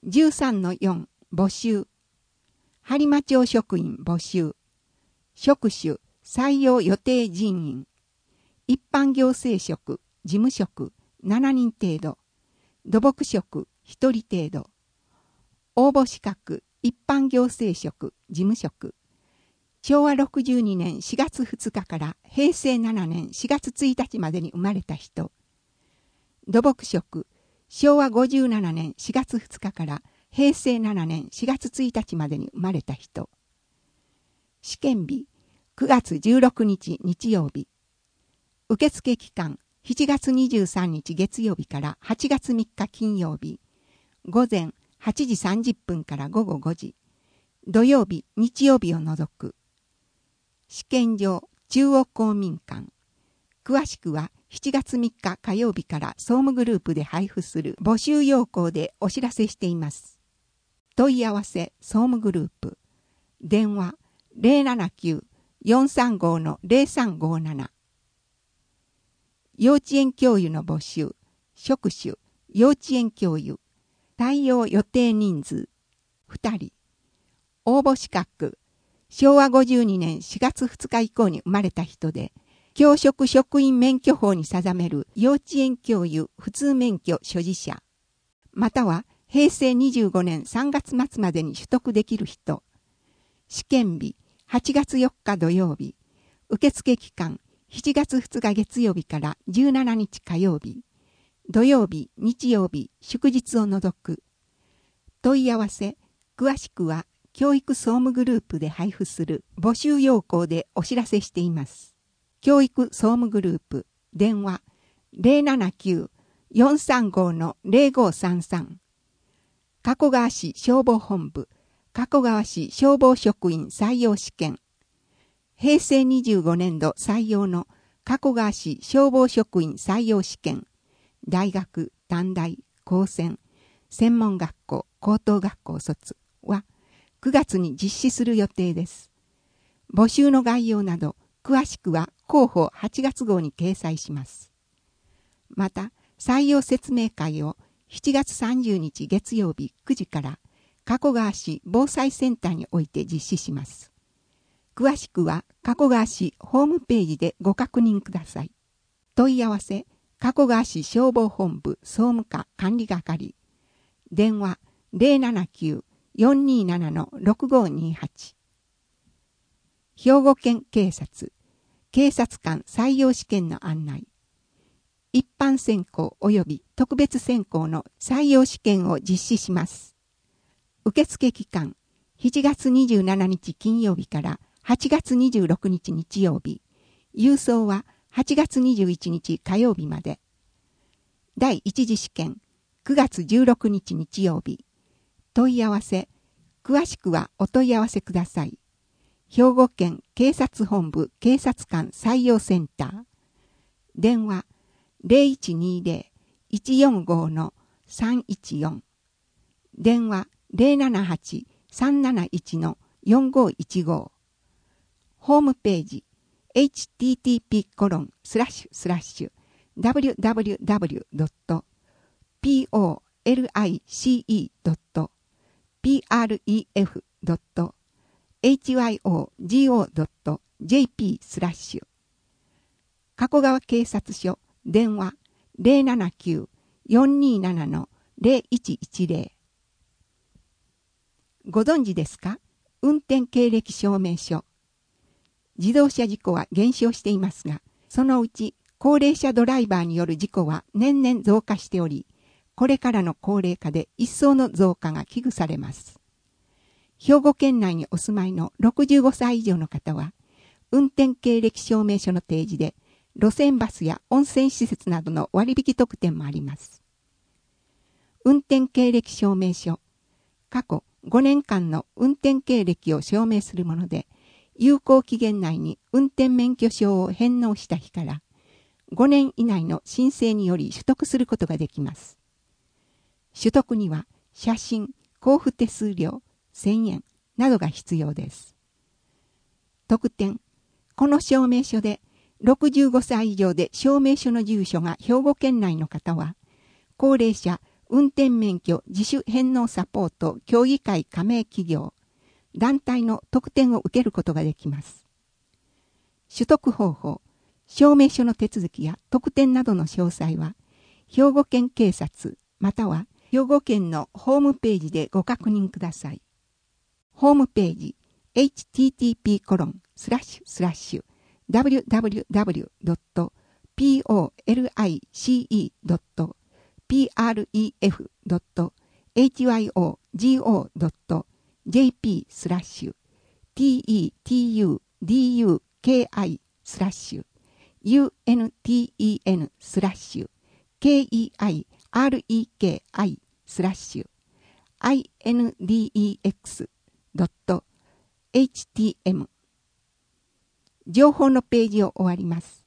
13-4 募集。播磨町職員募集。職種採用予定人員。一般行政職、事務職7人程度。土木職1人程度。応募資格一般行政職、事務職。昭和62年4月2日から平成7年4月1日までに生まれた人。土木職昭和57年4月2日から平成7年4月1日までに生まれた人。試験日9月16日日曜日。受付期間7月23日月曜日から8月3日金曜日。午前8時30分から午後5時。土曜日、日曜日を除く。試験場、中央公民館。詳しくは7月3日火曜日から総務グループで配布する募集要項でお知らせしています。問い合わせ総務グループ。電話 079-435-0357。幼稚園教諭の募集。職種、幼稚園教諭。採用予定人数2人。応募資格。昭和52年4月2日以降に生まれた人で、教職職員免許法に定める幼稚園教諭普通免許所持者。または平成25年3月末までに取得できる人。試験日8月4日土曜日。受付期間7月2日月曜日から17日火曜日。土曜日、日曜日、祝日を除く。問い合わせ、詳しくは教育総務グループで配布する募集要項でお知らせしています。教育総務グループ、電話 079-435-0533。加古川市消防本部、加古川市消防職員採用試験。平成25年度採用の加古川市消防職員採用試験。大学、短大、高専、専門学校、高等学校卒は9月に実施する予定です。募集の概要など詳しくは広報8月号に掲載します。また、採用説明会を7月30日月曜日9時から加古川市防災センターにおいて実施します。詳しくは加古川市ホームページでご確認ください。問い合わせ、加古川市消防本部総務課管理係。電話 079-427-6528。兵庫県警察、警察官採用試験の案内。一般選考及び特別選考の採用試験を実施します。受付期間、7月27日金曜日から8月26日日曜日。郵送は8月21日火曜日まで。第一次試験、9月16日日曜日。問い合わせ、詳しくはお問い合わせください。兵庫県警察本部警察官採用センター。電話 0120-145-314。電話 078-371-4515。ホームページ http://www.police.hygo.jp/ 加古川警察署電話 079-427-0110。ご存知ですか？運転経歴証明書。自動車事故は減少していますが、そのうち高齢者ドライバーによる事故は年々増加しており、これからの高齢化で一層の増加が危惧されます。兵庫県内にお住まいの65歳以上の方は、運転経歴証明書の提示で、路線バスや温泉施設などの割引特典もあります。運転経歴証明書。過去5年間の運転経歴を証明するもので、有効期限内に運転免許証を返納した日から5年以内の申請により取得することができます。取得には写真、交付手数料、1000円などが必要です。特典。この証明書で65歳以上で証明書の住所が兵庫県内の方は、高齢者運転免許自主返納サポート協議会加盟企業、団体の特典を受けることができます。取得方法、証明書の手続きや特典などの詳細は、兵庫県警察または兵庫県のホームページでご確認ください。ホームページ http://www.politiusk.index.htm 情報のページを終わります。